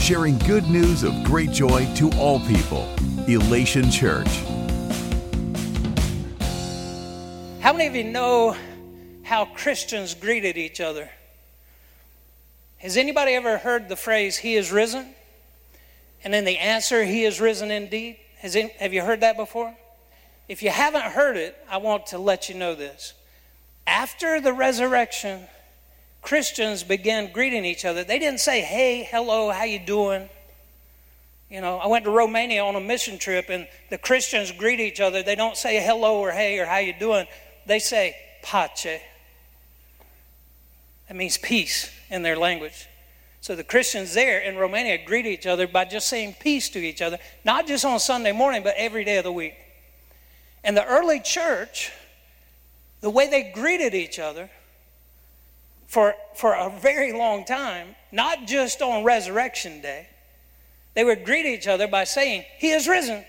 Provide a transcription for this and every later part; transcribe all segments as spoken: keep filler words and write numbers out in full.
sharing good news of great joy to all people. Elation Church. How many of you know how Christians greeted each other? Has anybody ever heard the phrase, "He is risen"? And then the answer, "He is risen indeed"? Has any, have you heard that before? If you haven't heard it, I want to let you know this. After the resurrection, Christians began greeting each other. They didn't say, "Hey, hello, how you doing?" You know, I went to Romania on a mission trip, and the Christians greet each other. They don't say hello or hey or how you doing. They say pace. That means peace in their language. So the Christians there in Romania greet each other by just saying peace to each other, not just on Sunday morning, but every day of the week. And the early church, the way they greeted each other for, for a very long time, not just on Resurrection Day, they would greet each other by saying, "He is risen."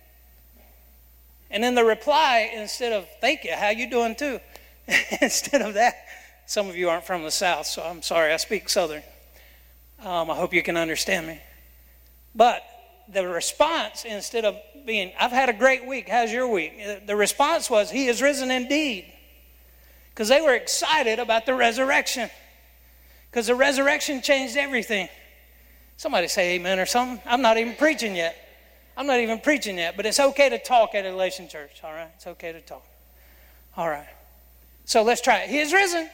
And then the reply, instead of "Thank you, how you doing too?" instead of that, some of you aren't from the South, so I'm sorry, I speak Southern. Um, I hope you can understand me. But the response, instead of being, "I've had a great week, how's your week?" The response was, "He is risen indeed." Because they were excited about the resurrection. Because the resurrection changed everything. Somebody say amen or something. I'm not even preaching yet. I'm not even preaching yet. But it's okay to talk at Elation Church, all right? It's okay to talk. All right. So let's try it. He is risen.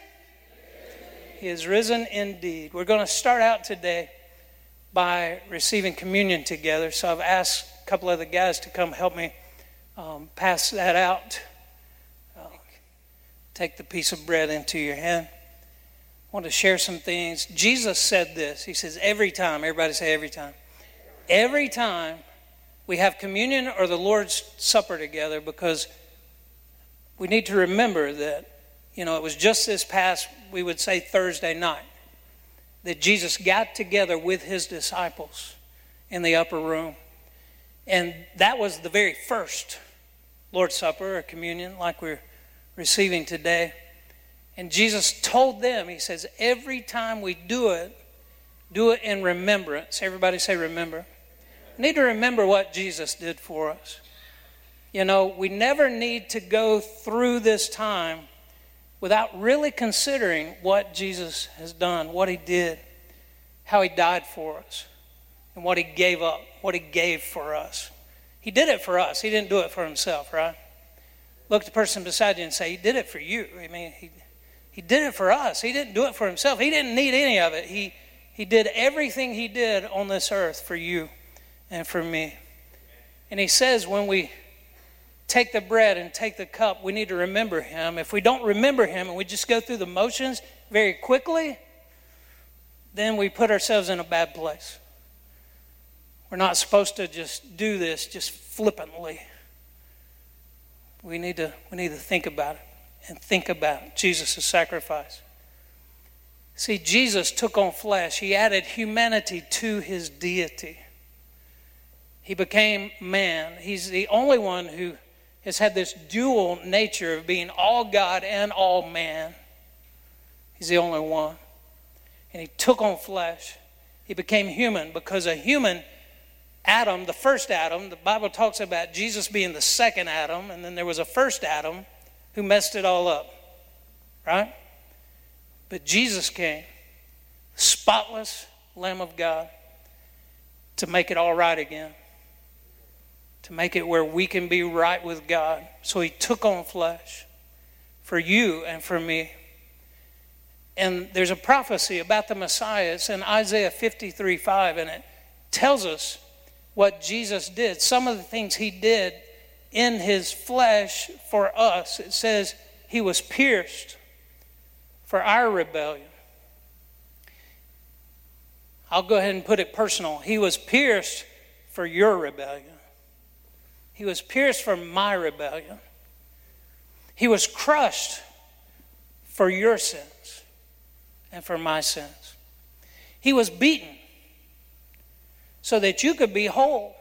He is risen indeed. We're going to start out today by receiving communion together. So I've asked a couple of the guys to come help me um, pass that out. Uh, take the piece of bread into your hand. I want to share some things. Jesus said this. He says, every time, everybody say every time. Every time we have communion or the Lord's Supper together, because we need to remember that, you know, it was just this past, we would say Thursday night, that Jesus got together with his disciples in the upper room. And that was the very first Lord's Supper or communion like we're receiving today. And Jesus told them, he says, every time we do it, do it in remembrance. Everybody say remember. We need to remember what Jesus did for us. You know, we never need to go through this time without really considering what Jesus has done, what he did, how he died for us, and what he gave up, what he gave for us. He did it for us. He didn't do it for himself, right? Look at the person beside you and say, he did it for you. I mean, he he did it for us. He didn't do it for himself. He didn't need any of it. He he did everything he did on this earth for you and for me. And he says when we take the bread and take the cup, we need to remember him. If we don't remember him and we just go through the motions very quickly, then we put ourselves in a bad place. We're not supposed to just do this just flippantly. We need to we need to think about it and think about Jesus' sacrifice. See, Jesus took on flesh. He added humanity to his deity. He became man. He's the only one who has had this dual nature of being all God and all man. He's the only one. And he took on flesh. He became human because a human Adam, the first Adam, the Bible talks about Jesus being the second Adam, and then there was a first Adam who messed it all up, right? But Jesus came, spotless Lamb of God, to make it all right again, to make it where we can be right with God. So he took on flesh for you and for me. And there's a prophecy about the Messiah. It's in Isaiah fifty-three five, and it tells us what Jesus did. Some of the things he did in his flesh for us. It says he was pierced for our rebellion. I'll go ahead and put it personal. He was pierced for your rebellion. He was pierced for my rebellion. He was crushed for your sins and for my sins. He was beaten so that you could be whole.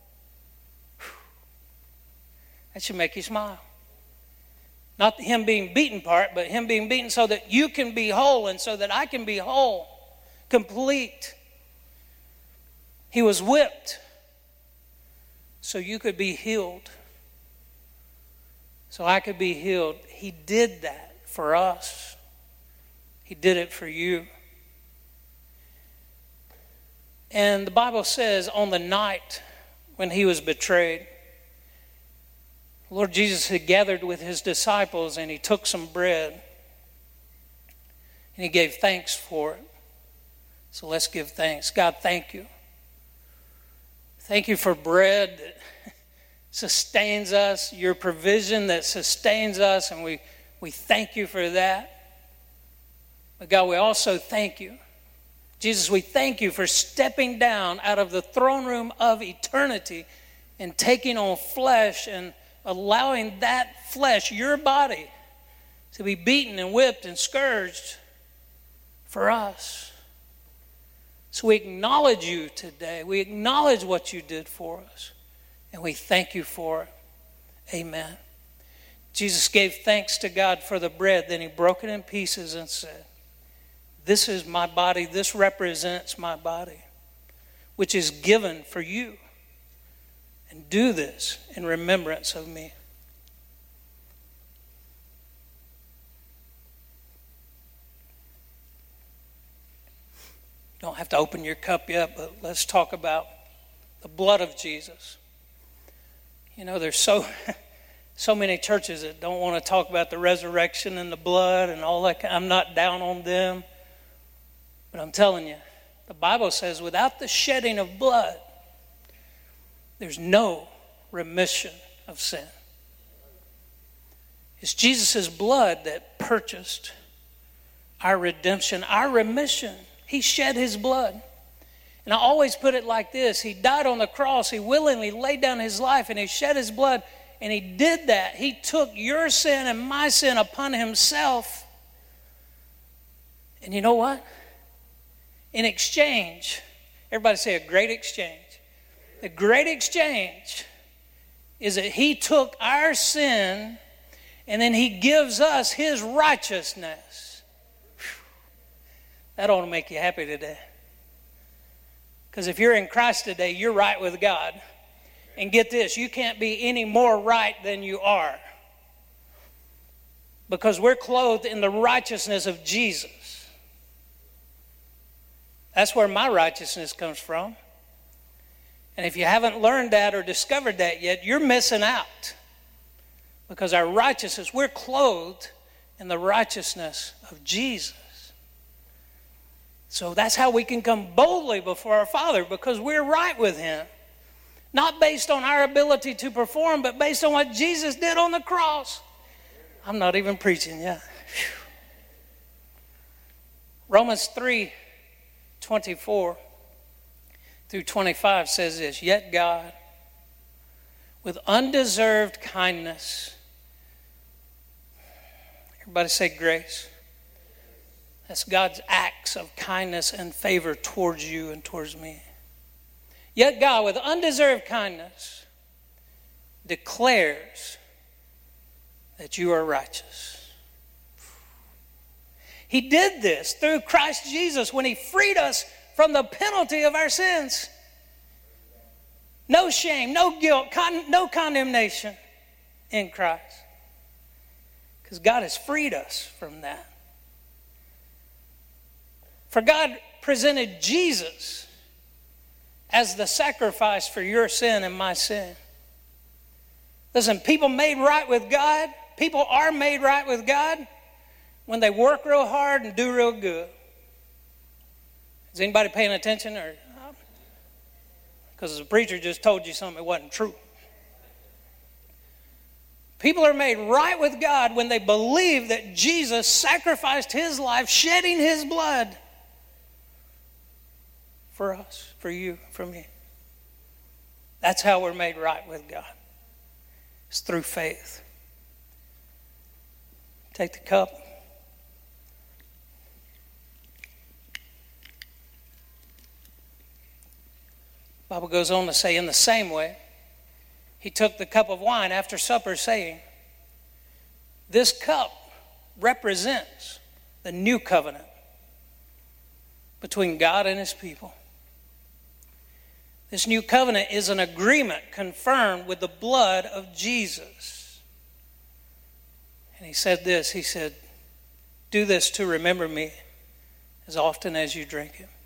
That should make you smile. Not him being beaten part, but him being beaten so that you can be whole and so that I can be whole, complete. He was whipped so you could be healed, so I could be healed. He did that for us. He did it for you. And the Bible says on the night when he was betrayed, Lord Jesus had gathered with his disciples and he took some bread and he gave thanks for it. So let's give thanks. God, thank you. Thank you for bread that sustains us, your provision that sustains us, and we, we thank you for that. But God, we also thank you. Jesus, we thank you for stepping down out of the throne room of eternity and taking on flesh and allowing that flesh, your body, to be beaten and whipped and scourged for us. So we acknowledge you today. We acknowledge what you did for us. And we thank you for it. Amen. Jesus gave thanks to God for the bread. Then he broke it in pieces and said, this is my body. This represents my body, which is given for you. And do this in remembrance of me. You don't have to open your cup yet, but let's talk about the blood of Jesus. You know, there's so so many churches that don't want to talk about the resurrection and the blood and all that. I'm not down on them. But I'm telling you, the Bible says without the shedding of blood, there's no remission of sin. It's Jesus' blood that purchased our redemption, our remission. He shed his blood. And I always put it like this. He died on the cross. He willingly laid down his life and he shed his blood. And he did that. He took your sin and my sin upon himself. And you know what? In exchange, everybody say a great exchange. The great exchange is that he took our sin and then he gives us his righteousness. Whew. That ought to make you happy today. Because if you're in Christ today, you're right with God. And get this, you can't be any more right than you are. Because we're clothed in the righteousness of Jesus. That's where my righteousness comes from. And if you haven't learned that or discovered that yet, you're missing out. Because our righteousness, we're clothed in the righteousness of Jesus. So that's how we can come boldly before our Father, because we're right with him. Not based on our ability to perform, but based on what Jesus did on the cross. I'm not even preaching yet. Whew. Romans three twenty-four through twenty-five says this, yet God, with undeserved kindness, everybody say grace. That's God's acts of kindness and favor towards you and towards me. Yet God, with undeserved kindness, declares that you are righteous. He did this through Christ Jesus when he freed us from the penalty of our sins. No shame, no guilt, con- no condemnation in Christ. Because God has freed us from that. For God presented Jesus as the sacrifice for your sin and my sin. Listen, people made right with God, people are made right with God when they work real hard and do real good. Is anybody paying attention? Or because the preacher just told you something that wasn't true. People are made right with God when they believe that Jesus sacrificed his life, shedding his blood for us, for you, for me. That's how we're made right with God. It's through faith. Take the cup. The Bible goes on to say, in the same way, he took the cup of wine after supper, saying, this cup represents the new covenant between God and his people. This new covenant is an agreement confirmed with the blood of Jesus. And he said this, he said, do this to remember me as often as you drink it.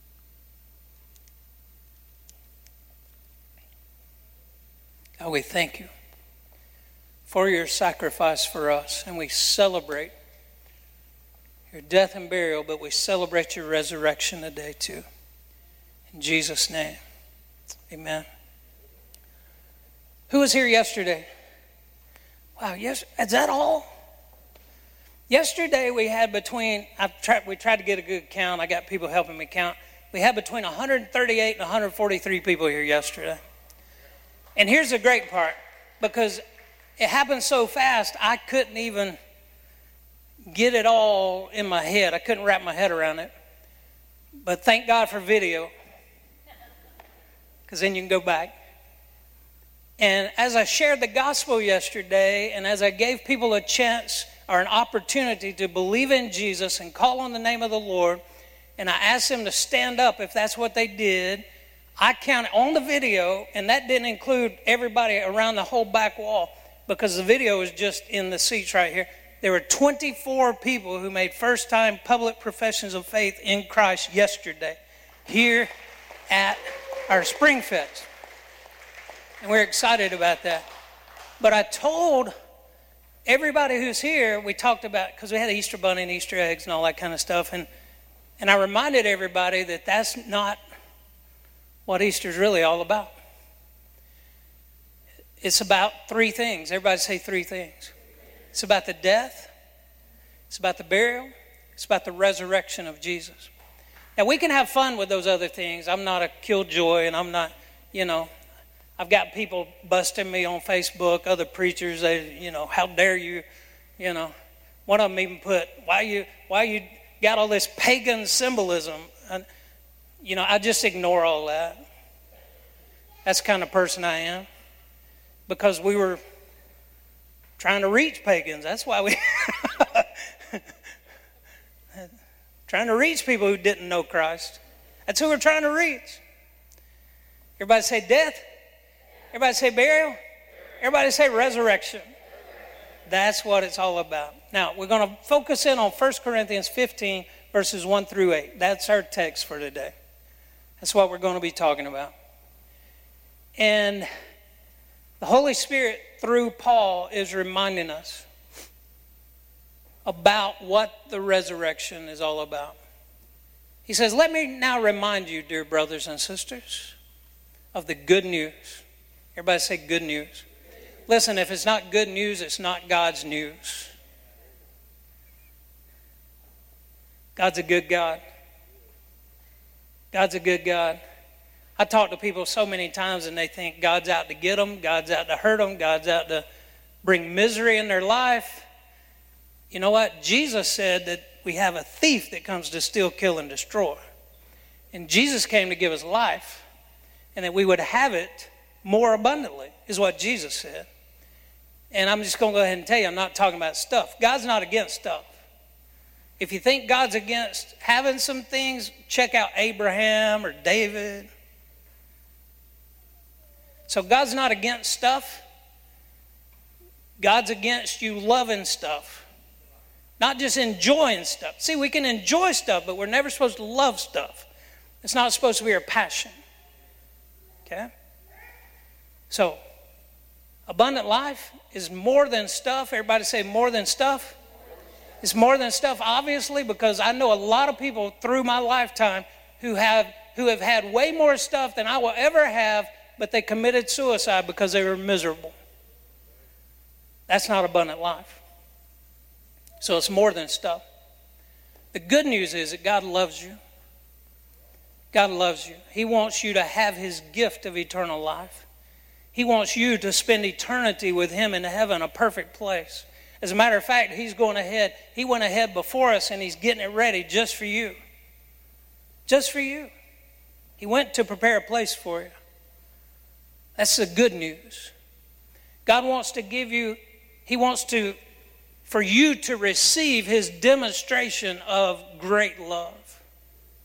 God, we thank you for your sacrifice for us, and we celebrate your death and burial, but we celebrate your resurrection today too. In Jesus' name, amen. Who was here yesterday? Wow, yes, is that all? Yesterday we had between, I've tried, we tried to get a good count. I got people helping me count. We had between one hundred thirty-eight and one hundred forty-three people here yesterday. And here's the great part, because it happened so fast, I couldn't even get it all in my head. I couldn't wrap my head around it. But thank God for video, because then you can go back. And as I shared the gospel yesterday, and as I gave people a chance or an opportunity to believe in Jesus and call on the name of the Lord, and I asked them to stand up if that's what they did, I counted on the video, and that didn't include everybody around the whole back wall, because the video was just in the seats right here. There were twenty-four people who made first-time public professions of faith in Christ yesterday here at our Spring Fest. And we're excited about that. But I told everybody who's here, we talked about, because we had Easter bunny and Easter eggs and all that kind of stuff, and, and I reminded everybody that that's not what Easter's really all about. It's about three things. Everybody say three things. It's about the death, it's about the burial, it's about the resurrection of Jesus. Now, we can have fun with those other things. I'm not a killjoy, and I'm not, you know, I've got people busting me on Facebook, other preachers, they, you know, how dare you, you know. One of them even put, why you, why you got all this pagan symbolism? And, you know, I just ignore all that. That's the kind of person I am. Because we were trying to reach pagans. That's why we... trying to reach people who didn't know Christ. That's who we're trying to reach. Everybody say death. Everybody say burial. Everybody say resurrection. That's what it's all about. Now, we're going to focus in on First Corinthians fifteen, verses one through eight. That's our text for today. That's what we're going to be talking about. And the Holy Spirit, through Paul, is reminding us about what the resurrection is all about. He says, let me now remind you, dear brothers and sisters, of the good news. Everybody say good news. Listen, if it's not good news, it's not God's news. God's a good God. God's a good God. I talk to people so many times and they think God's out to get them, God's out to hurt them, God's out to bring misery in their life. You know what? Jesus said that we have a thief that comes to steal, kill, and destroy. And Jesus came to give us life, and that we would have it more abundantly, is what Jesus said. And I'm just going to go ahead and tell you, I'm not talking about stuff. God's not against stuff. If you think God's against having some things, check out Abraham or David. So God's not against stuff. God's against you loving stuff. Not just enjoying stuff. See, we can enjoy stuff, but we're never supposed to love stuff. It's not supposed to be our passion. Okay? So, abundant life is more than stuff. Everybody say more than stuff. It's more than stuff, obviously, because I know a lot of people through my lifetime who have who have had way more stuff than I will ever have, but they committed suicide because they were miserable. That's not abundant life. So it's more than stuff. The good news is that God loves you. God loves you. He wants you to have his gift of eternal life. He wants you to spend eternity with him in heaven, a perfect place. As a matter of fact, he's going ahead. He went ahead before us and he's getting it ready just for you. Just for you. He went to prepare a place for you. That's the good news. God wants to give you, he wants to, for you to receive his demonstration of great love.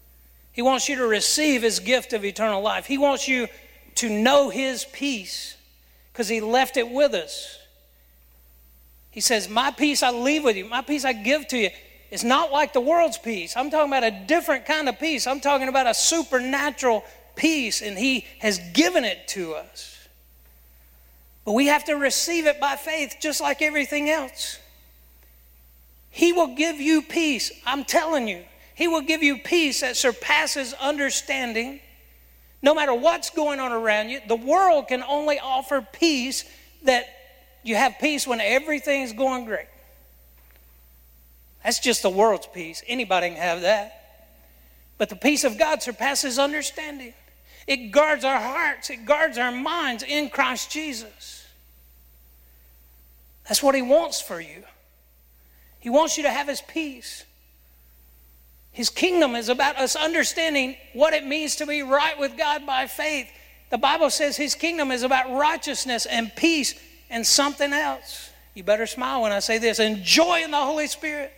He wants you to receive his gift of eternal life. He wants you to know his peace because he left it with us. He says, my peace I leave with you. My peace I give to you. It's not like the world's peace. I'm talking about a different kind of peace. I'm talking about a supernatural peace, and he has given it to us. But we have to receive it by faith just like everything else. He will give you peace. I'm telling you. He will give you peace that surpasses understanding. No matter what's going on around you, the world can only offer peace that you have peace when everything's going great. That's just the world's peace. Anybody can have that. But the peace of God surpasses understanding. It guards our hearts. It guards our minds in Christ Jesus. That's what he wants for you. He wants you to have his peace. His kingdom is about us understanding what it means to be right with God by faith. The Bible says his kingdom is about righteousness and peace and something else. You better smile when I say this. And joy in the Holy Spirit.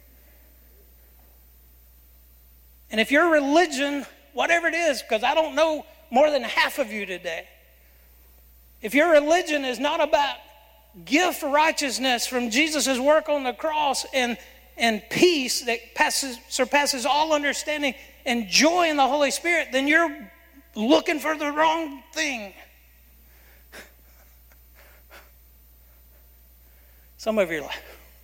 And if your religion, whatever it is, because I don't know more than half of you today, if your religion is not about gift righteousness from Jesus' work on the cross and, and peace that passes, surpasses all understanding and joy in the Holy Spirit, then you're looking for the wrong thing. Some of you are like,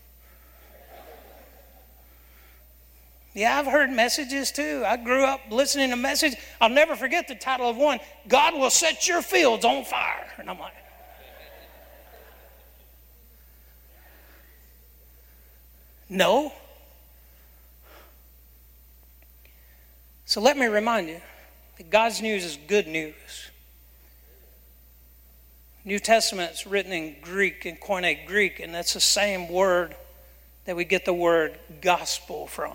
yeah, I've heard messages too. I grew up listening to messages. I'll never forget the title of one, God will set your fields on fire. And I'm like, no. So let me remind you that God's news is good news. New Testament's written in Greek, in Koine Greek, and that's the same word that we get the word gospel from.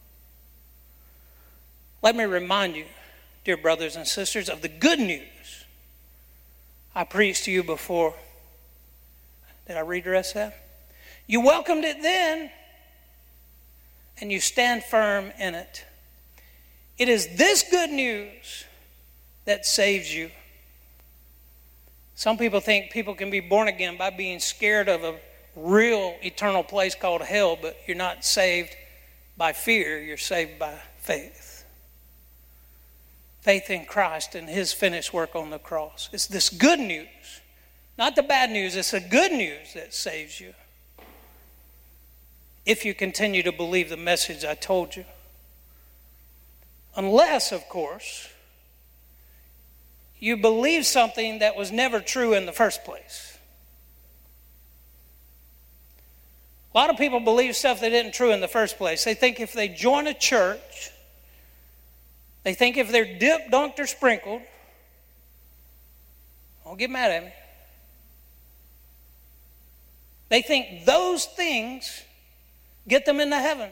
Let me remind you, dear brothers and sisters, of the good news I preached to you before. Did I read the rest of that? You welcomed it then, and you stand firm in it. It is this good news that saves you. Some people think people can be born again by being scared of a real eternal place called hell, but you're not saved by fear, you're saved by faith. Faith in Christ and his finished work on the cross. It's this good news, not the bad news, it's the good news that saves you. If you continue to believe the message I told you. Unless, of course, you believe something that was never true in the first place. A lot of people believe stuff that isn't true in the first place. They think if they join a church, they think if they're dipped, dunked, or sprinkled, don't get mad at me. They think those things get them into heaven.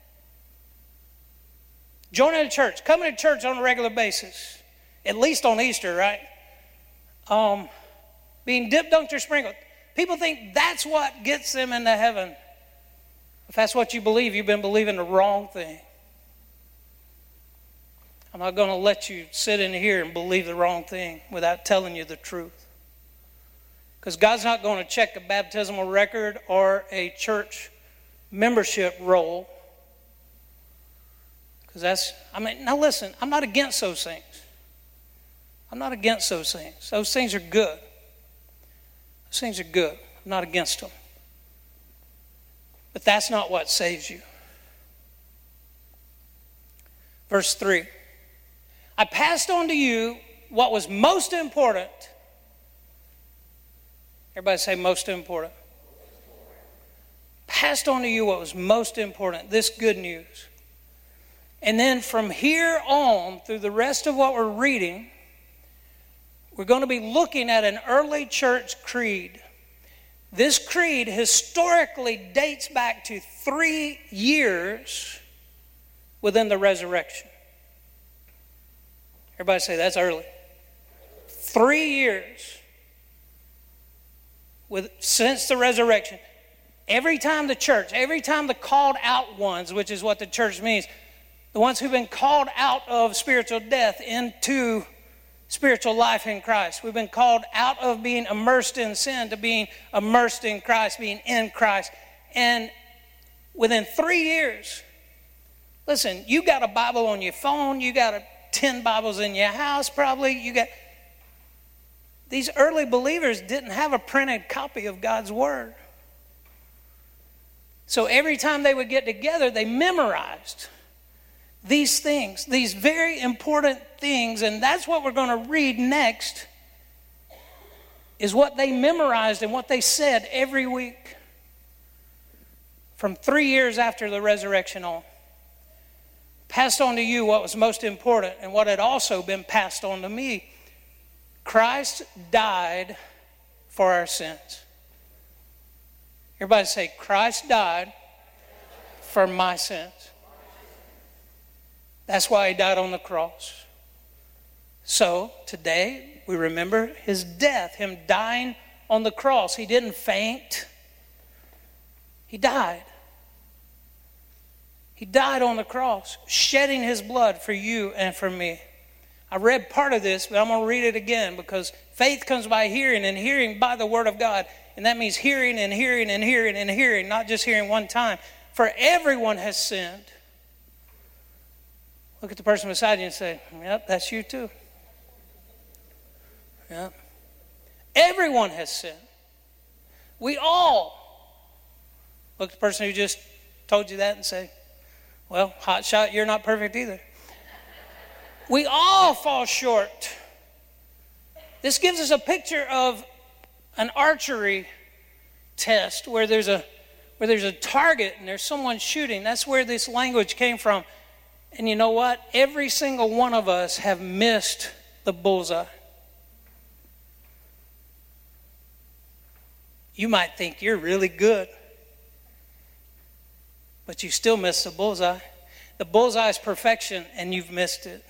Joining a church, coming to church on a regular basis, at least on Easter, right? Um, being dipped, dunked, or sprinkled. People think that's what gets them into heaven. If that's what you believe, you've been believing the wrong thing. I'm not going to let you sit in here and believe the wrong thing without telling you the truth. Because God's not going to check a baptismal record or a church membership roll. Because that's, I mean, now listen, I'm not against those things. I'm not against those things. Those things are good. Those things are good. I'm not against them. But that's not what saves you. Verse three. I passed on to you what was most important. Everybody say most important. Passed on to you what was most important, this good news. And then from here on, through the rest of what we're reading, we're going to be looking at an early church creed. This creed historically dates back to three years within the resurrection. Everybody say, that's early. Three years with, since the resurrection. Every time the church, every time the called out ones, which is what the church means, The ones who've been called out of spiritual death into spiritual life in Christ. We've been called out of being immersed in sin to being immersed in Christ, being in Christ. And within three years, listen, you got a Bible on your phone, you got a, ten Bibles in your house probably, you got... These early believers didn't have a printed copy of God's Word. So every time they would get together, they memorized these things, these very important things, and that's what we're going to read next, is what they memorized and what they said every week from three years after the resurrection on. Passed on to you what was most important and what had also been passed on to me. Christ died for our sins. Everybody say, Christ died for my sins. That's why he died on the cross. So today we remember his death, him dying on the cross. He didn't faint. He died. He died on the cross, shedding his blood for you and for me. I read part of this, but I'm going to read it again because faith comes by hearing and hearing by the word of God. And that means hearing and hearing and hearing and hearing, not just hearing one time. For everyone has sinned. Look at the person beside you and say, yep, that's you too. Yep. Everyone has sinned. We all. Look at the person who just told you that and say, well, hot shot, you're not perfect either. We all fall short. This gives us a picture of an archery test where there's a where there's a target and there's someone shooting. That's where this language came from. And you know what? Every single one of us have missed the bullseye. You might think you're really good, but you still miss the bullseye. The bullseye is perfection, and you've missed it.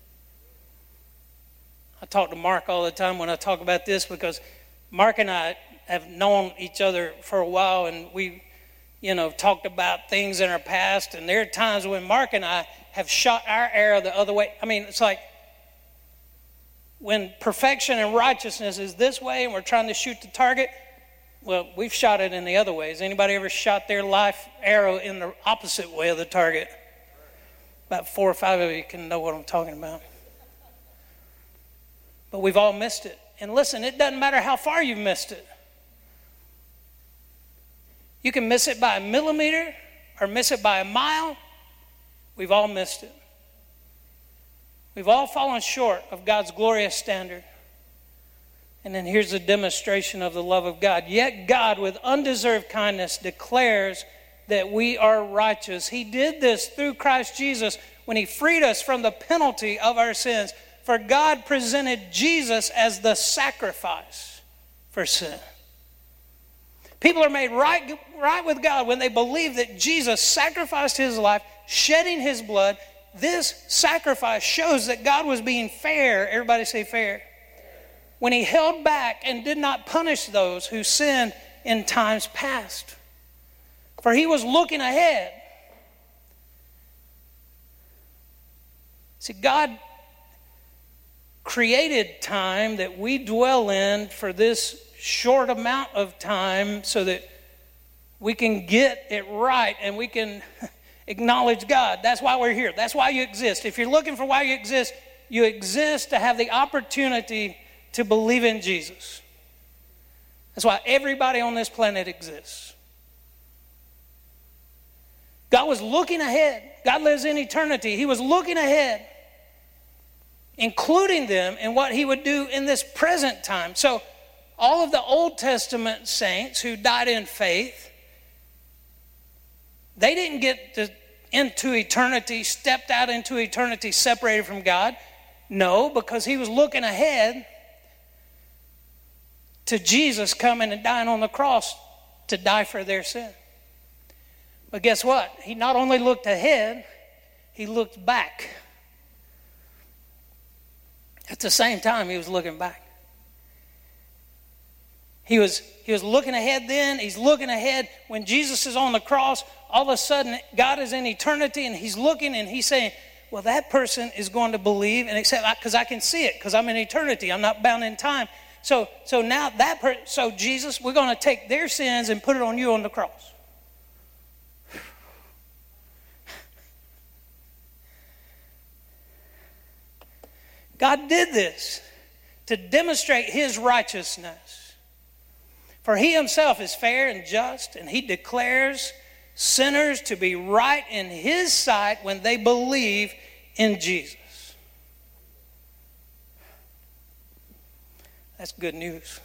I talk to Mark all the time when I talk about this because Mark and I have known each other for a while, and we, you know, talked about things in our past. And there are times when Mark and I have shot our arrow the other way. I mean, it's like when perfection and righteousness is this way and we're trying to shoot the target, well, we've shot it in the other ways. Anybody ever shot their life arrow in the opposite way of the target? About four or five of you can know what I'm talking about. But we've all missed it. And listen, it doesn't matter how far you've missed it. You can miss it by a millimeter or miss it by a mile. We've all missed it. We've all fallen short of God's glorious standard. And then here's a demonstration of the love of God. Yet God, with undeserved kindness, declares that we are righteous. He did this through Christ Jesus when he freed us from the penalty of our sins. For God presented Jesus as the sacrifice for sin. People are made right, right with God when they believe that Jesus sacrificed his life, shedding his blood. This sacrifice shows that God was being fair. Everybody say fair. When he held back and did not punish those who sinned in times past. For he was looking ahead. See, God created time that we dwell in for this short amount of time so that we can get it right and we can acknowledge God. That's why we're here. That's why you exist. If you're looking for why you exist, you exist to have the opportunity to believe in Jesus. That's why everybody on this planet exists. God was looking ahead. God lives in eternity. He was looking ahead, including them in what he would do in this present time. So all of the Old Testament saints who died in faith, they didn't get to, into eternity, stepped out into eternity separated from God. No, because he was looking ahead to Jesus coming and dying on the cross to die for their sin. But guess what? He not only looked ahead, he looked back. At the same time, he was looking back. He was, he was looking ahead then. He's looking ahead when Jesus is on the cross. all of a sudden God is in eternity and he's looking and he's saying, well, that person is going to believe and accept, because I can see it, because I'm in eternity. I'm not bound in time. So so now that person, so Jesus, we're going to take their sins and put it on you on the cross. God did this to demonstrate his righteousness. For he himself is fair and just, and he declares sinners to be right in his sight when they believe in Jesus. That's good news.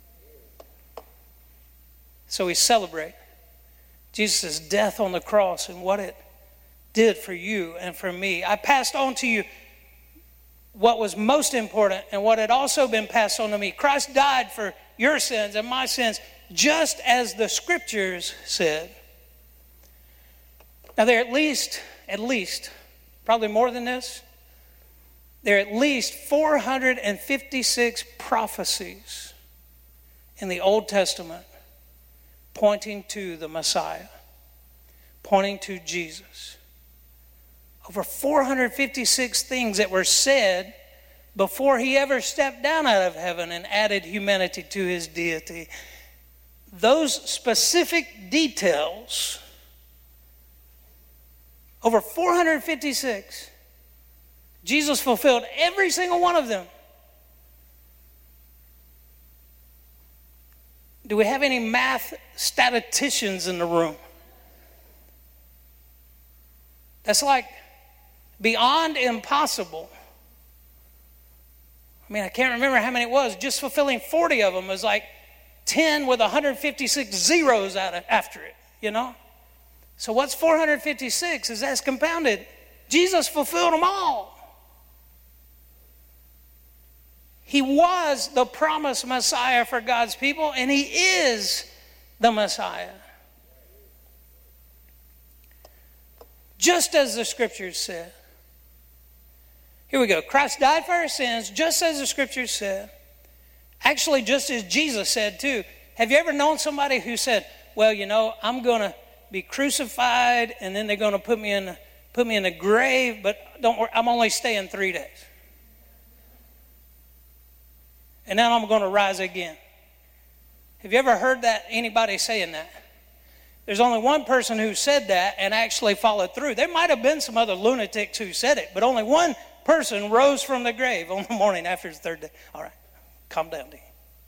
So we celebrate Jesus' death on the cross and what it did for you and for me. I passed on to you what was most important and what had also been passed on to me. Christ died for your sins and my sins, just as the scriptures said. Now there are at least, at least, probably more than this, there are at least four hundred fifty-six prophecies in the Old Testament pointing to the Messiah, pointing to Jesus. Over four hundred fifty-six things that were said before he ever stepped down out of heaven and added humanity to his deity. Those specific details, over four hundred fifty-six, Jesus fulfilled every single one of them. Do we have any math statisticians in the room? That's like beyond impossible. I mean, I can't remember how many it was. Just fulfilling forty of them was like ten with one hundred fifty-six zeros out of, after it, you know? So what's four hundred fifty-six? Is that's compounded. Jesus fulfilled them all. He was the promised Messiah for God's people, and he is the Messiah. Just as the scriptures said. Here we go. Christ died for our sins, just as the scriptures said. Actually, just as Jesus said too. Have you ever known somebody who said, well, you know, I'm going to be crucified, and then they're going to put me in put me in a grave, but don't worry, I'm only staying three days. And then I'm going to rise again. Have you ever heard that, anybody saying that? There's only one person who said that and actually followed through. There might have been some other lunatics who said it, but only one person rose from the grave on the morning after the third day. All right, calm down, Dean.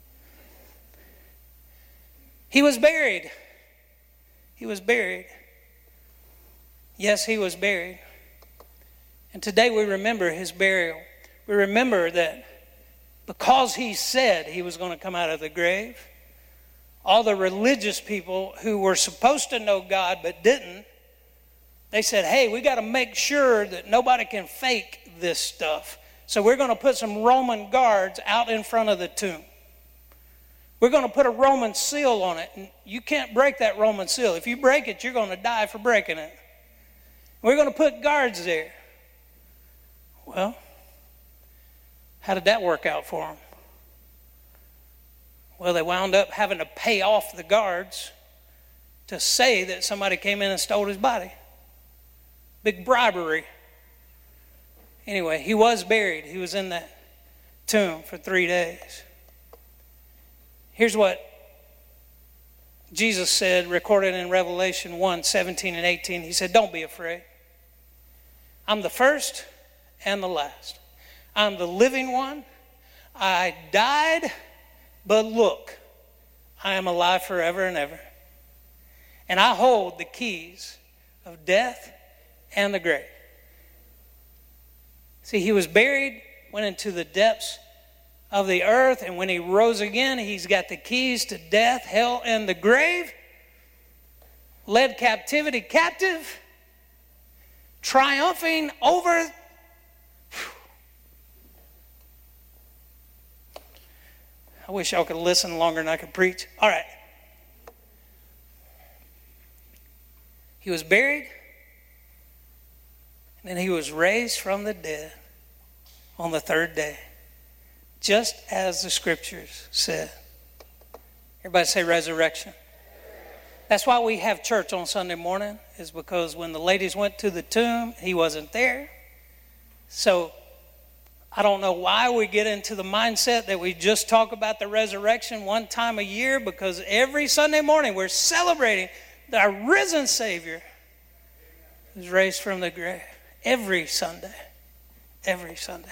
He was buried. He was buried. Yes, he was buried. And today we remember his burial. We remember that because he said he was going to come out of the grave, all the religious people who were supposed to know God but didn't, they said, hey, we got to make sure that nobody can fake this stuff. So we're going to put some Roman guards out in front of the tomb. We're going to put a Roman seal on it. And you can't break that Roman seal. If you break it, you're going to die for breaking it. We're going to put guards there. Well, how did that work out for them? Well, they wound up having to pay off the guards to say that somebody came in and stole his body. Big bribery. Anyway, he was buried. He was in that tomb for three days. Here's what Jesus said, recorded in Revelation one, seventeen and eighteen. He said, don't be afraid. I'm the first and the last. I'm the living one. I died, but look, I am alive forever and ever. And I hold the keys of death and the grave. See, he was buried, went into the depths of the earth, and when he rose again, he's got the keys to death, hell, and the grave. Led captivity captive, triumphing over. I wish y'all could listen longer than I could preach. All right. He was buried, and then he was raised from the dead on the third day, just as the scriptures said. Everybody say resurrection. That's why we have church on Sunday morning, is because when the ladies went to the tomb, he wasn't there. So I don't know why we get into the mindset that we just talk about the resurrection one time a year, because every Sunday morning we're celebrating that our risen Savior is raised from the grave. Every Sunday. Every Sunday.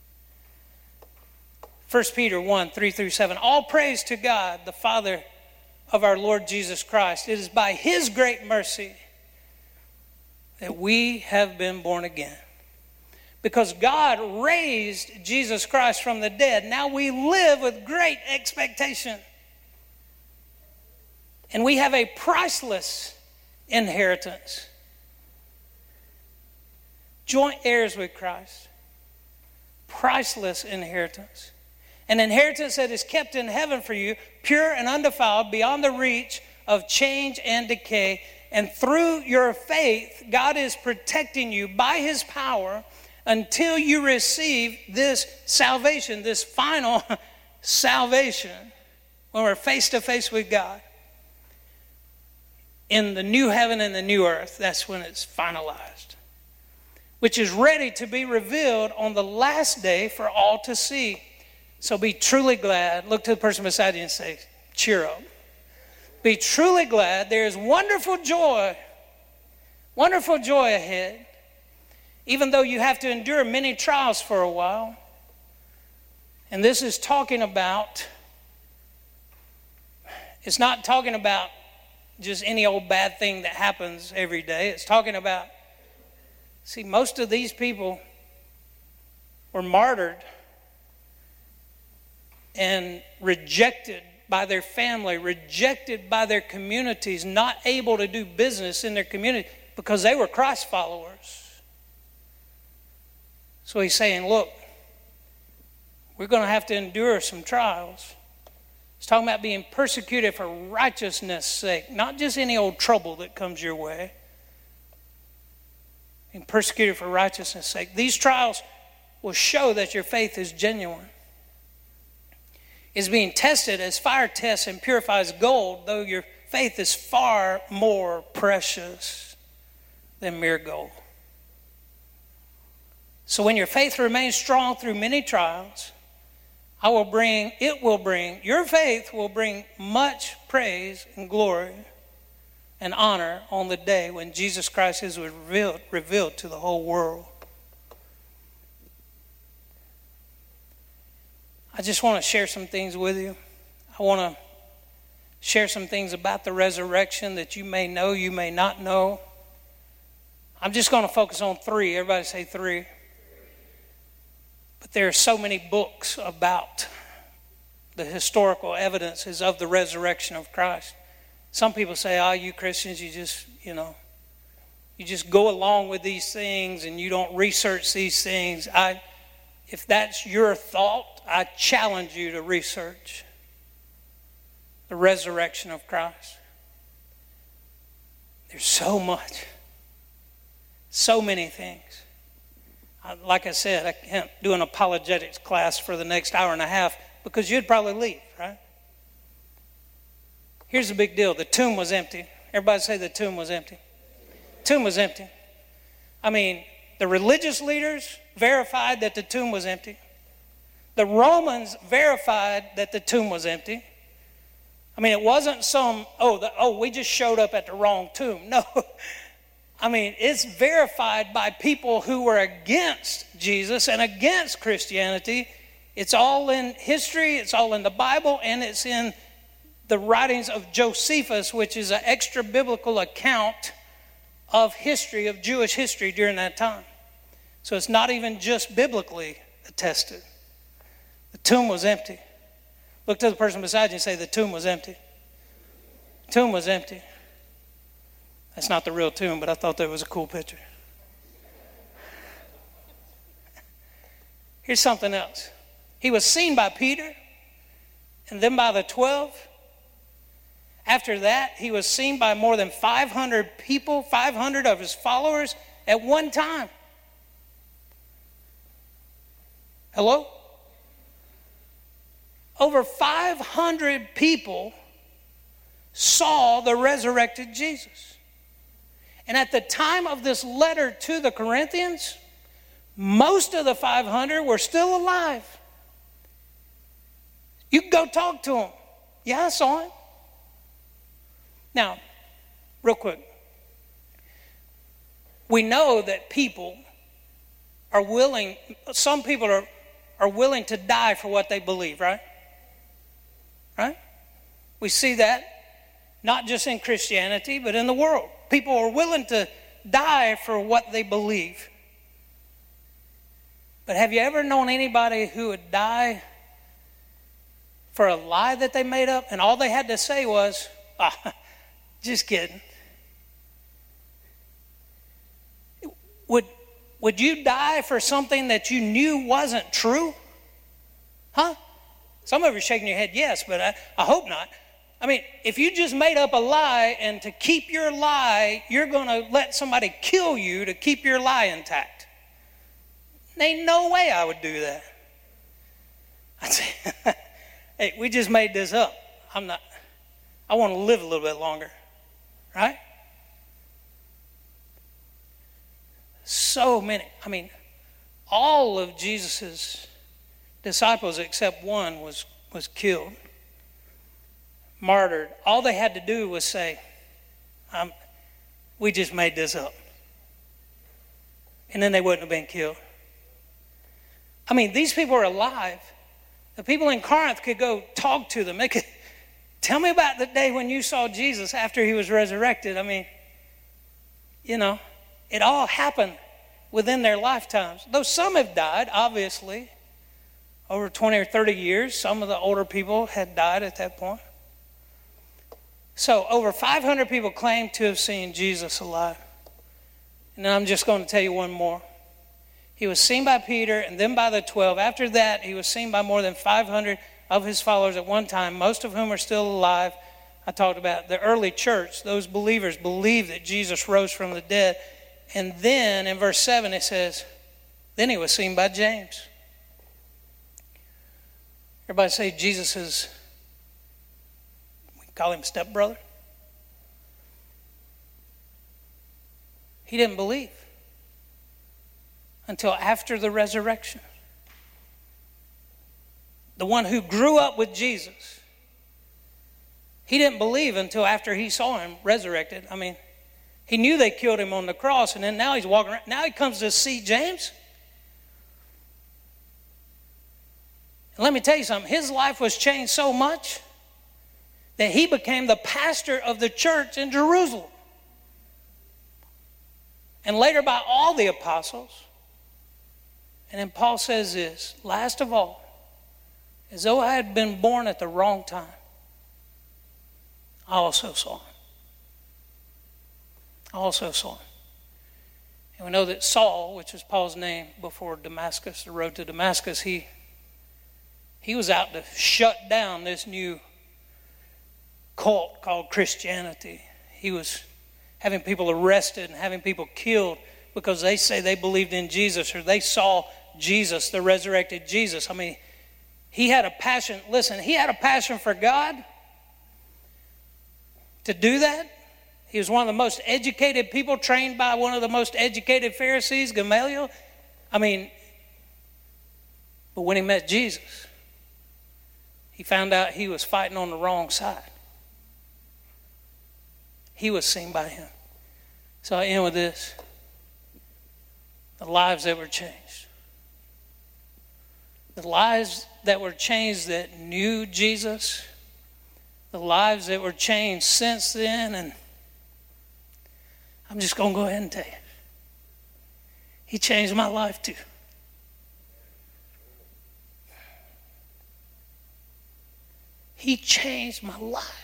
First Peter one, three through seven. All praise to God, the Father of our Lord Jesus Christ. It is by his great mercy that we have been born again. Because God raised Jesus Christ from the dead, now we live with great expectation. And we have a priceless inheritance. Joint heirs with Christ. Priceless inheritance. An inheritance that is kept in heaven for you, pure and undefiled, beyond the reach of change and decay. And through your faith, God is protecting you by his power until you receive this salvation, this final salvation, when we're face to face with God. In the new heaven and the new earth, that's when it's finalized. Which is ready to be revealed on the last day for all to see. So be truly glad. Look to the person beside you and say, cheer up. Be truly glad. There is wonderful joy, wonderful joy ahead. Even though you have to endure many trials for a while. And this is talking about, it's not talking about just any old bad thing that happens every day. It's talking about, see, most of these people were martyred and rejected by their family, rejected by their communities, not able to do business in their community because they were Christ followers. So he's saying, look, we're going to have to endure some trials. He's talking about being persecuted for righteousness' sake, not just any old trouble that comes your way. Being persecuted for righteousness' sake. These trials will show that your faith is genuine. Is being tested as fire tests and purifies gold, though your faith is far more precious than mere gold. So when your faith remains strong through many trials, I will bring, it will bring, your faith will bring much praise and glory and honor on the day when Jesus Christ is revealed, revealed to the whole world. I just want to share some things with you. I want to share some things about the resurrection that you may know, you may not know. I'm just going to focus on three. Everybody say three. But there are so many books about the historical evidences of the resurrection of Christ. Some people say, oh, you Christians, you just, you know, you just go along with these things and you don't research these things. I, if that's your thought, I challenge you to research the resurrection of Christ. There's so much, so many things. Like I said, I can't do an apologetics class for the next hour and a half because you'd probably leave, right? Here's the big deal. The tomb was empty. Everybody say the tomb was empty. The tomb was empty. I mean, the religious leaders verified that the tomb was empty. The Romans verified that the tomb was empty. I mean, it wasn't some, oh, the, oh, we just showed up at the wrong tomb. No. I mean, it's verified by people who were against Jesus and against Christianity. It's all in history, it's all in the Bible, and it's in the writings of Josephus, which is an extra biblical account of history, of Jewish history during that time. So it's not even just biblically attested. The tomb was empty. Look to the person beside you and say, the tomb was empty. The tomb was empty. That's not the real tomb, but I thought that was a cool picture. Here's something else. He was seen by Peter and then by the twelve. After that, he was seen by more than five hundred people, five hundred of his followers at one time. Hello? Over five hundred people saw the resurrected Jesus. And at the time of this letter to the Corinthians, most of the five hundred were still alive. You can go talk to them. Yeah, I saw him. Now, real quick. We know that people are willing, some people are, are willing to die for what they believe, right? Right? We see that not just in Christianity, but in the world. People are willing to die for what they believe. But have you ever known anybody who would die for a lie that they made up and all they had to say was, ah, just kidding? Would, would you die for something that you knew wasn't true? Huh? Some of you are shaking your head yes, but I, I hope not. I mean, if you just made up a lie and to keep your lie, you're going to let somebody kill you to keep your lie intact. There ain't no way I would do that. I'd say, hey, we just made this up. I'm not, I want to live a little bit longer, right? So many, I mean, all of Jesus's disciples except one was, was killed, martyred. All they had to do was say, um, we just made this up. And then they wouldn't have been killed. I mean, these people are alive. The people in Corinth could go talk to them. They could, tell me about the day when you saw Jesus after he was resurrected. I mean, you know, it all happened within their lifetimes. Though some have died, obviously, over twenty or thirty years. Some of the older people had died at that point. So over five hundred people claim to have seen Jesus alive. And then I'm just going to tell you one more. He was seen by Peter and then by the twelve. After that, he was seen by more than five hundred of his followers at one time, most of whom are still alive. I talked about the early church. Those believers believed that Jesus rose from the dead. And then in verse seven it says, then he was seen by James. Everybody say Jesus is, we call him stepbrother. He didn't believe until after the resurrection. The one who grew up with Jesus, he didn't believe until after he saw him resurrected. I mean, he knew they killed him on the cross, and then now he's walking around. Now he comes to see James. And let me tell you something. His life was changed so much that he became the pastor of the church in Jerusalem. And later by all the apostles. And then Paul says this, last of all, as though I had been born at the wrong time, I also saw him. I also saw him. And we know that Saul, which was Paul's name before Damascus, the road to Damascus, he, he was out to shut down this new cult called Christianity. He was having people arrested and having people killed because they say they believed in Jesus or they saw Jesus, the resurrected Jesus. I mean, he had a passion. Listen, he had a passion for God to do that. He was one of the most educated people, trained by one of the most educated Pharisees, Gamaliel. I mean, but when he met Jesus, he found out he was fighting on the wrong side. He was seen by him. So I end with this. The lives that were changed. The lives that were changed that knew Jesus. The lives that were changed since then. And I'm just going to go ahead and tell you. He changed my life too. He changed my life.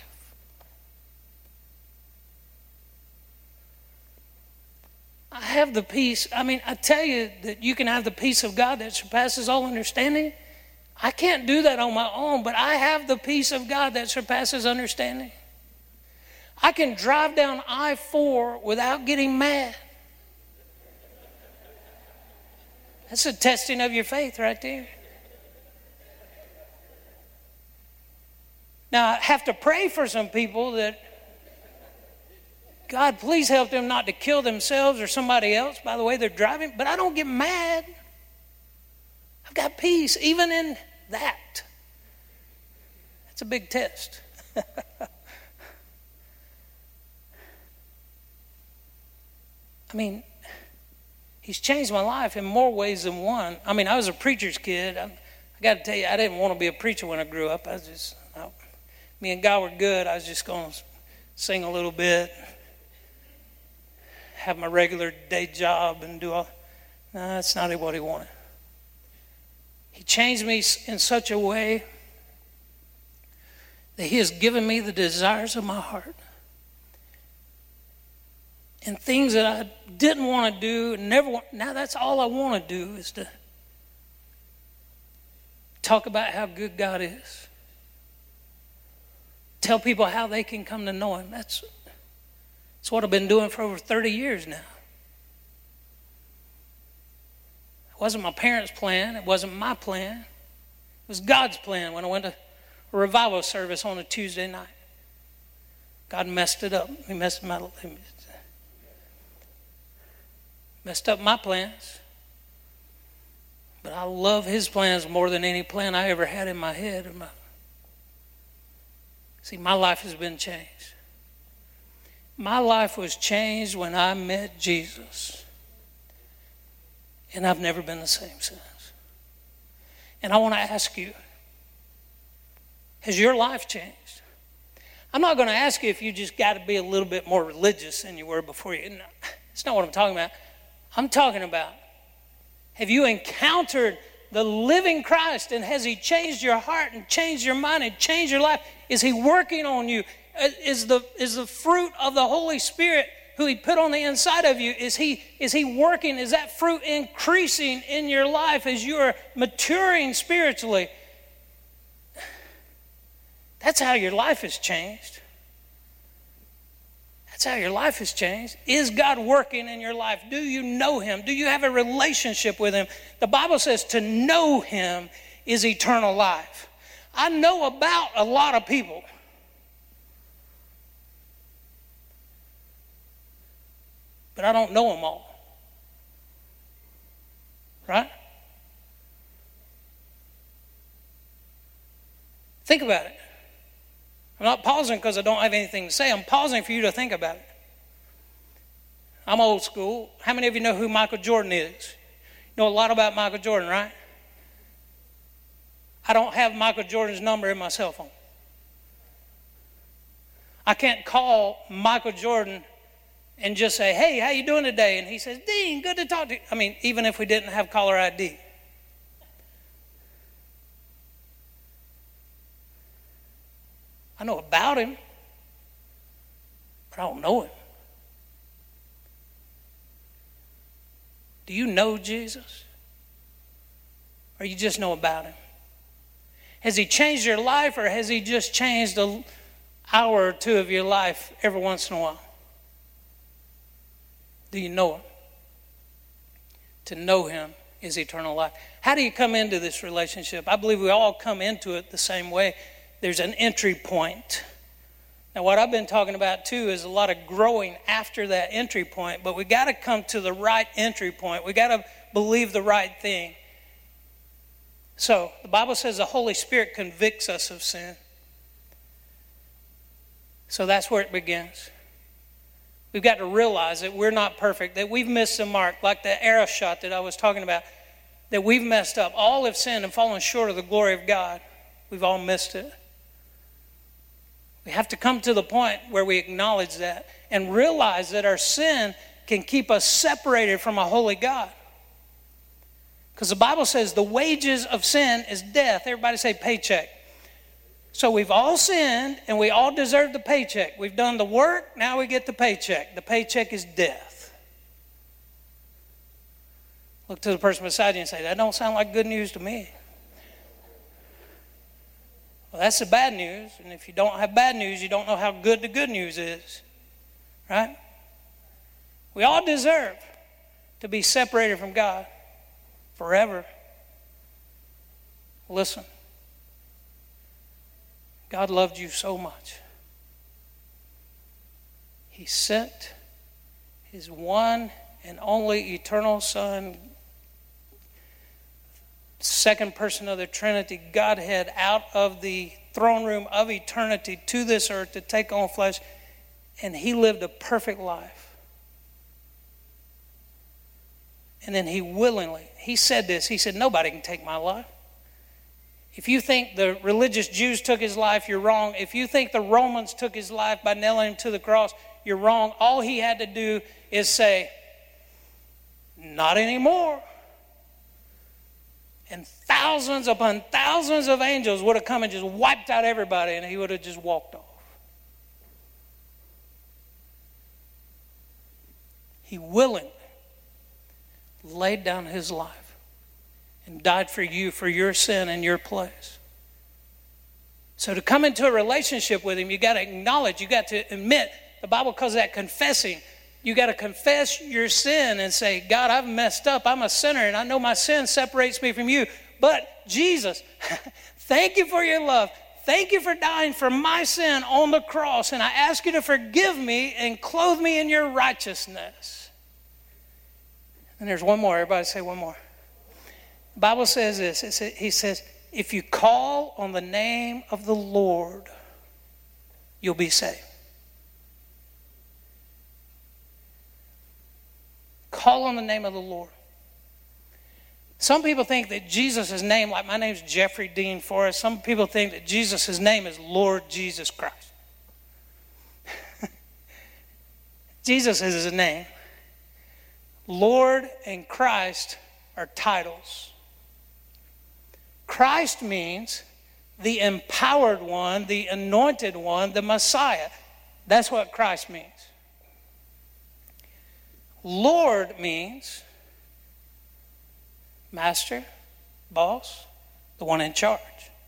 I have the peace. I mean, I tell you that you can have the peace of God that surpasses all understanding. I can't do that on my own, but I have the peace of God that surpasses understanding. I can drive down I four without getting mad. That's a testing of your faith right there. Now, I have to pray for some people that, God, please help them not to kill themselves or somebody else by the way they're driving. But I don't get mad. I've got peace even in that. That's a big test. I mean, he's changed my life in more ways than one. I mean, I was a preacher's kid. I, I got to tell you, I didn't want to be a preacher when I grew up. I was just, I, me and God were good. I was just going to sing a little bit, have my regular day job and do all. No, that's not what he wanted. He changed me in such a way that he has given me the desires of my heart. And things that I didn't want to do, never want, now that's all I want to do is to talk about how good God is. Tell people how they can come to know him. That's, that's what I've been doing for over thirty years now. It wasn't my parents' plan. It wasn't my plan. It was God's plan when I went to a revival service on a Tuesday night. God messed it up. He messed my Messed up my plans. But I love his plans more than any plan I ever had in my head. My... See, my life has been changed. My life was changed when I met Jesus. And I've never been the same since. And I want to ask you, has your life changed? I'm not going to ask you if you just got to be a little bit more religious than you were before you. No, it's not what I'm talking about. I'm talking about, have you encountered the living Christ, and has he changed your heart and changed your mind and changed your life? Is he working on you? Is the, is the fruit of the Holy Spirit who he put on the inside of you, is he, is he working? Is that fruit increasing in your life as you are maturing spiritually? That's how your life has changed. That's how your life has changed. Is God working in your life? Do you know him? Do you have a relationship with him? The Bible says to know him is eternal life. I know about a lot of people. But I don't know them all. Right? Think about it. I'm not pausing because I don't have anything to say. I'm pausing for you to think about it. I'm old school. How many of you know who Michael Jordan is? You know a lot about Michael Jordan, right? I don't have Michael Jordan's number in my cell phone. I can't call Michael Jordan and just say, hey, how you doing today? And he says, Dean, good to talk to you. I mean, even if we didn't have caller I D. I know about him, but I don't know him. Do you know Jesus? Or you just know about him? Has he changed your life, or has he just changed an hour or two of your life every once in a while? Do you know him? To know him is eternal life. How do you come into this relationship? I believe we all come into it the same way. There's an entry point. Now, what I've been talking about too is a lot of growing after that entry point, but we got to come to the right entry point. We got to believe the right thing. So, the Bible says the Holy Spirit convicts us of sin. So that's where it begins. We've got to realize that we're not perfect, that we've missed the mark, like the arrow shot that I was talking about, that we've messed up. All have sinned and fallen short of the glory of God. We've all missed it. We have to come to the point where we acknowledge that and realize that our sin can keep us separated from a holy God. Because the Bible says the wages of sin is death. Everybody say paycheck. So we've all sinned and we all deserve the paycheck. We've done the work, now we get the paycheck. The paycheck is death. Look to the person beside you and say, that don't sound like good news to me. Well, that's the bad news. And if you don't have bad news, you don't know how good the good news is. Right? We all deserve to be separated from God forever. Listen. God loved you so much. He sent his one and only eternal Son, second person of the Trinity, Godhead, out of the throne room of eternity to this earth to take on flesh. And he lived a perfect life. And then he willingly, he said this, he said, nobody can take my life. If you think the religious Jews took his life, you're wrong. If you think the Romans took his life by nailing him to the cross, you're wrong. All he had to do is say, not anymore. And thousands upon thousands of angels would have come and just wiped out everybody, and he would have just walked off. He willingly laid down his life and died for you, for your sin and your place. So to come into a relationship with him, you got to acknowledge, you got to admit. The Bible calls that confessing. You got to confess your sin and say, God, I've messed up. I'm a sinner, and I know my sin separates me from you. But Jesus, thank you for your love. Thank you for dying for my sin on the cross, and I ask you to forgive me and clothe me in your righteousness. And there's one more. Everybody say one more. The Bible says this. It says, he says, if you call on the name of the Lord, you'll be saved. Call on the name of the Lord. Some people think that Jesus' name, like my name's Jeffrey Dean Forrest, some people think that Jesus' name is Lord Jesus Christ. Jesus is his name. Lord and Christ are titles. Christ means the empowered one, the anointed one, the Messiah. That's what Christ means. Lord means master, boss, the one in charge.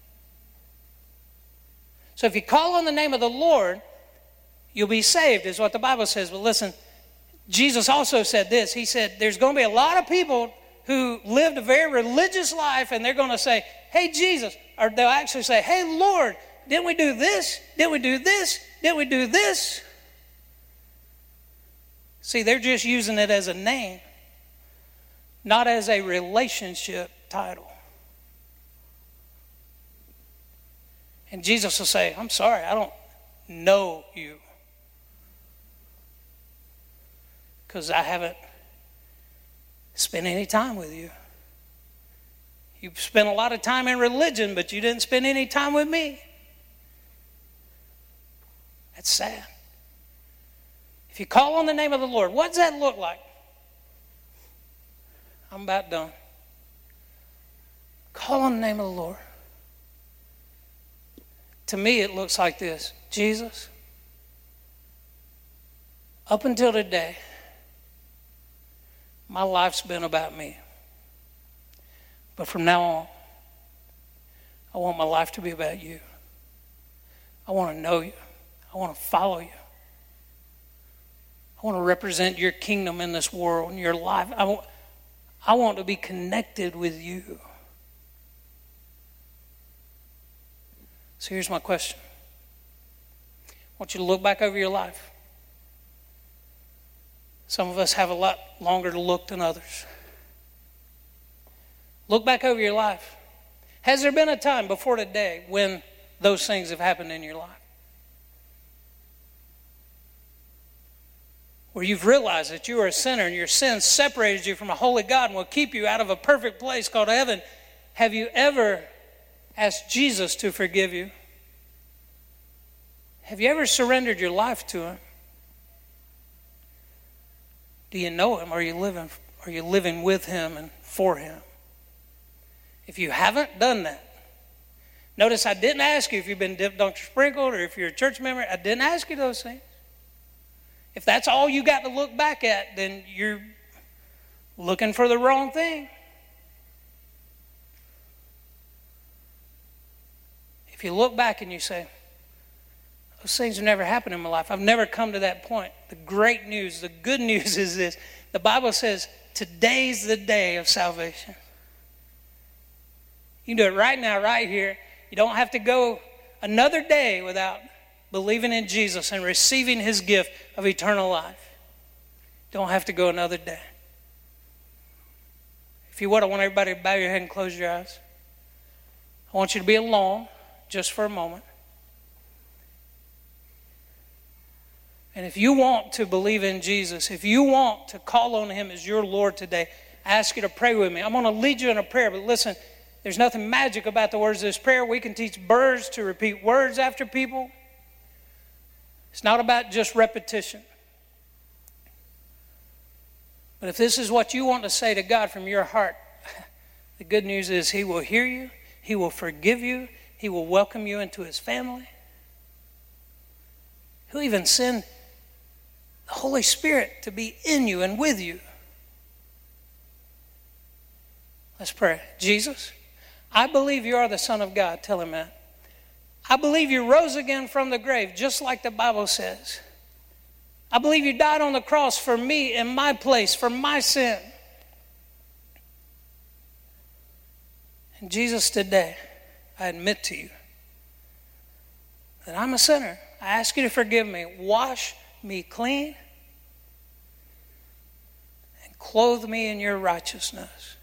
So if you call on the name of the Lord, you'll be saved, is what the Bible says. But listen, Jesus also said this. He said, there's going to be a lot of people who lived a very religious life, and they're going to say, hey, Jesus, or they'll actually say, hey, Lord, didn't we do this? Didn't we do this? Didn't we do this? See, they're just using it as a name, not as a relationship title. And Jesus will say, I'm sorry, I don't know you, because I haven't spent any time with you. You've spent a lot of time in religion, but you didn't spend any time with me. That's sad. If you call on the name of the Lord, what does that look like? I'm about done. Call on the name of the Lord. To me, it looks like this. Jesus, up until today, my life's been about me. But from now on, I want my life to be about you. I want to know you. I want to follow you. I want to represent your kingdom in this world, in your life. I want, I want to be connected with you. So here's my question. I want you to look back over your life. Some of us have a lot longer to look than others. Look back over your life. Has there been a time before today when those things have happened in your life? Where you've realized that you are a sinner and your sin separated you from a holy God and will keep you out of a perfect place called heaven. Have you ever asked Jesus to forgive you? Have you ever surrendered your life to him? Do you know him? Are you living, are you living with him and for him? If you haven't done that, notice I didn't ask you if you've been dipped, dunked, or sprinkled, or if you're a church member. I didn't ask you those things. If that's all you got to look back at, then you're looking for the wrong thing. If you look back and you say, those things have never happened in my life, I've never come to that point. The great news, the good news is this. The Bible says, today's the day of salvation. You can do it right now, right here. You don't have to go another day without believing in Jesus and receiving his gift of eternal life, don't have to go another day. If you would, I want everybody to bow your head and close your eyes. I want you to be alone just for a moment. And if you want to believe in Jesus, if you want to call on him as your Lord today, I ask you to pray with me. I'm going to lead you in a prayer, but listen, there's nothing magic about the words of this prayer. We can teach birds to repeat words after people. It's not about just repetition. But if this is what you want to say to God from your heart, the good news is he will hear you, he will forgive you, he will welcome you into his family. He'll even send the Holy Spirit to be in you and with you. Let's pray. Jesus, I believe you are the Son of God. Tell him that. I believe you rose again from the grave, just like the Bible says. I believe you died on the cross for me in my place, for my sin. And Jesus, today, I admit to you that I'm a sinner. I ask you to forgive me. Wash me clean and clothe me in your righteousness.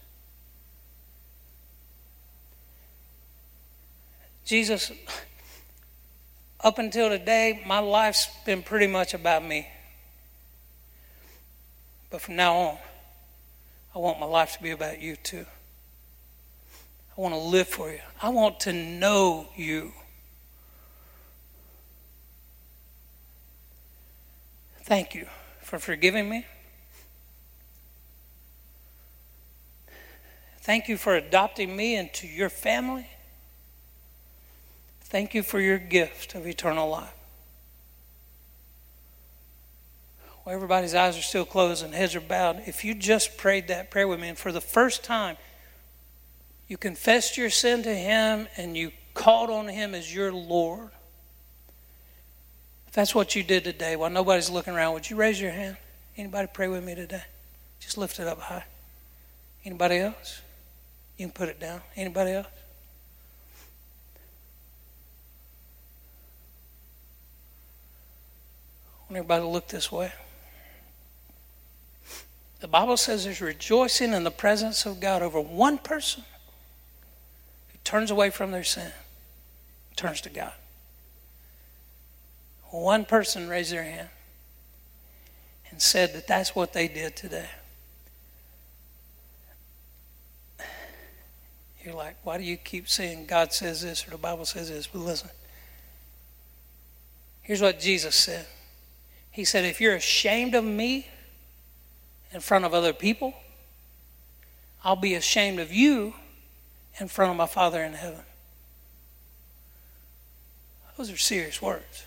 Jesus, up until today, my life's been pretty much about me. But from now on, I want my life to be about you too. I want to live for you. I want to know you. Thank you for forgiving me. Thank you for adopting me into your family. Thank you for your gift of eternal life. Well, everybody's eyes are still closed and heads are bowed. If you just prayed that prayer with me, and for the first time, you confessed your sin to him and you called on him as your Lord. If that's what you did today, while nobody's looking around, would you raise your hand? Anybody pray with me today? Just lift it up high. Anybody else? You can put it down. Anybody else? I want everybody to look this way. The Bible says there's rejoicing in the presence of God over one person who turns away from their sin, turns to God. One person raised their hand and said that that's what they did today. You're like, why do you keep saying God says this or the Bible says this? But listen, here's what Jesus said. He said, if you're ashamed of me in front of other people, I'll be ashamed of you in front of my Father in heaven. Those are serious words.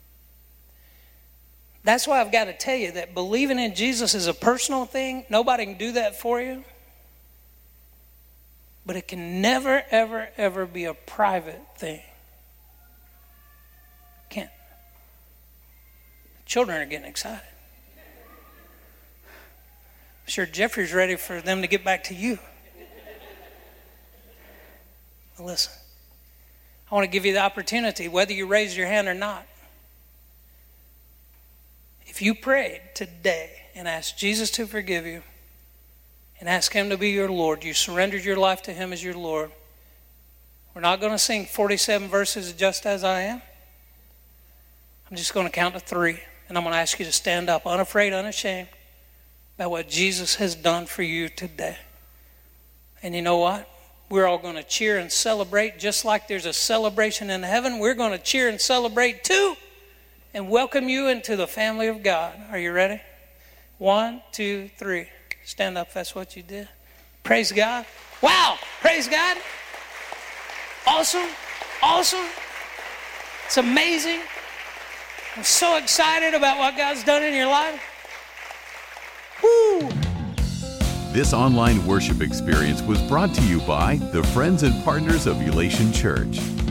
That's why I've got to tell you that believing in Jesus is a personal thing. Nobody can do that for you. But it can never, ever, ever be a private thing. Can't. Children are getting excited. I'm sure Jeffrey's ready for them to get back to you. Well, listen, I want to give you the opportunity, whether you raise your hand or not. If you prayed today and asked Jesus to forgive you and ask him to be your Lord, you surrendered your life to him as your Lord, we're not going to sing forty-seven verses of Just As I Am. I'm just going to count to three, and I'm going to ask you to stand up, unafraid, unashamed, about what Jesus has done for you today. And you know what? We're all going to cheer and celebrate, just like there's a celebration in heaven. We're going to cheer and celebrate too, and welcome you into the family of God. Are you ready? One, two, three. Stand up if that's what you did. Praise God. Wow. Praise God. Awesome. Awesome. It's amazing. I'm so excited about what God's done in your life. Woo. This online worship experience was brought to you by the friends and partners of Elation Church.